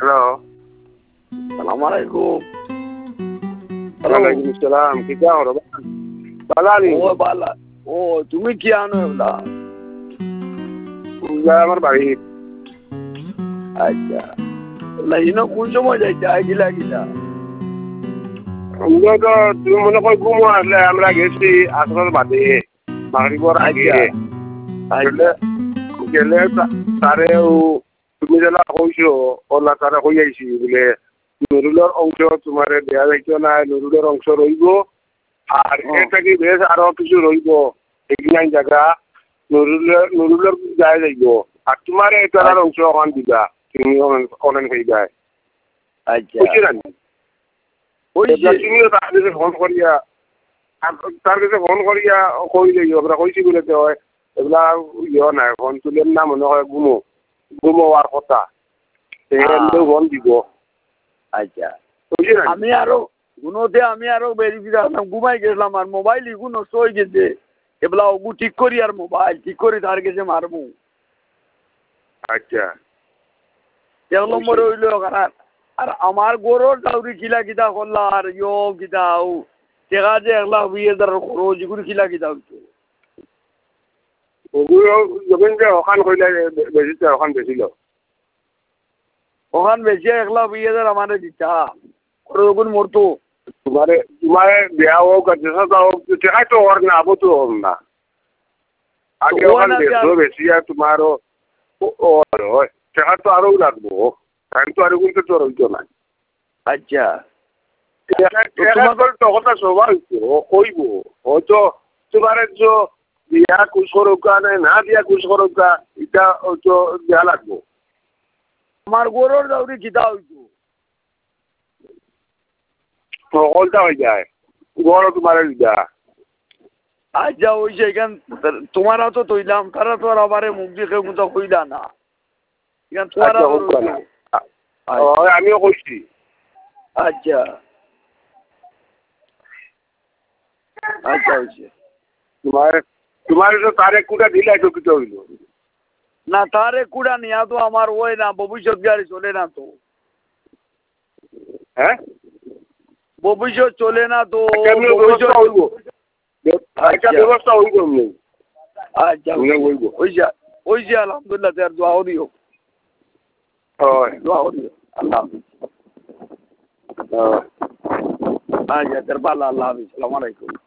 Hello. সালাম আলাইকুম। ওয়ালাইকুম আসসালাম। কি খবর? ভালো আছি। ও বালা। ও তুমি কি আনো এগুলা? আমার বাড়ি। আচ্ছা। লাইনো কোন সময় যাইতে গিলা গিলা? আমরা তো তুমি মনে কর ঘুম আসলে আমরা গেছি আসর বাদে মাগরিবর আগে। আসলে গেলে তারেও তুমি যেটা কইছো ওলা তারা কই আইছি বলে নুরুলের অংশ তোমার দেয়া যাইতো না, নুরুলের অংশ রইব আর এর থেকে বেশ আরো কিছু রইব এগুলাই জায়গা নুরুলের যায় যাইব আর তোমার এটার অংশ ওখান দিবা তুমি অনেক হয়ে যায়। আচ্ছা। বুঝছিলেন? তুমিও তার কাছে ফোন করিয়া কই যাইও আমরা কইছি বলে তো হয় এগুলা ইয়ে নাই ফোন তুলেন না মনে হয় গুমো হওয়ার কথা ফোন দিব। আচ্ছা। বুঝছিলেন? আমি আরো গুনোতে আমি আরো বেরিয়ে ঘুমাই গেছিলাম আর মোবাইল ইগু নষ্ট হয়ে গেছে। এগুলা ওগু ঠিক করি আর মোবাইল ঠিক করি তার কাছে মারবো। আচ্ছা। এক নম্বরে হইল আর আমার গরুর দাউরি খিলা কিতা করলা আর কিতা টেকা যে 1,20,000 খরচ এগুলো খিলা কিতা হইতো। ওগুলো যখন যে ওখান কইলে বেশিতে ওখান বেশিল ওখান বেশি 1,20,000 আমারে দিতা ওগুন মরতো। তোমারে দেয়া হোক আর যেসা হোক টেকাই তো ওর না আবো তো ওর না আগে ওখান দেশও বেশি আর তোমারও ওর হয় টেকা তো আরও লাগবো টাইম তো আরো কিন্তু তোর হইতো না। আচ্ছা। কথা সবাই কইব হয়তো তোমার দিয়া কুছ করুকা না দিয়া কুছ করুকা এটা হয়তো দেয়া লাগবো। আমার গরুর দাউরি কিতা হইতো সকলটা হয়ে যায় গড়ও তোমার দেয়া। আচ্ছা ওই যে এখান তোমারা তো তৈলাম তারা তো আর আবার মুখ দেখে মতো কইলা না এখান তোমারা আমিও কইছি। আচ্ছা। আচ্ছা হয়েছে তোমার তো তারে কুটা দিলাই তো কিছু হইল না তারে কুড়া নিয়া তো আমার ওই না ভবিষ্যৎ গাড়ি চলে না তো। হ্যাঁ ভবিষ্যৎ চলে না তো ব্যবস্থা হইব একটা ব্যবস্থা হইব। আচ্ছা ওই যে আলহামদুলিল্লাহ তার দোয়াও দিও। দোয়াও দিও। আল্লাহ হাফিজ। আচ্ছা তার ভালো আল্লাহ হাফিজ। আসসালামু আলাইকুম।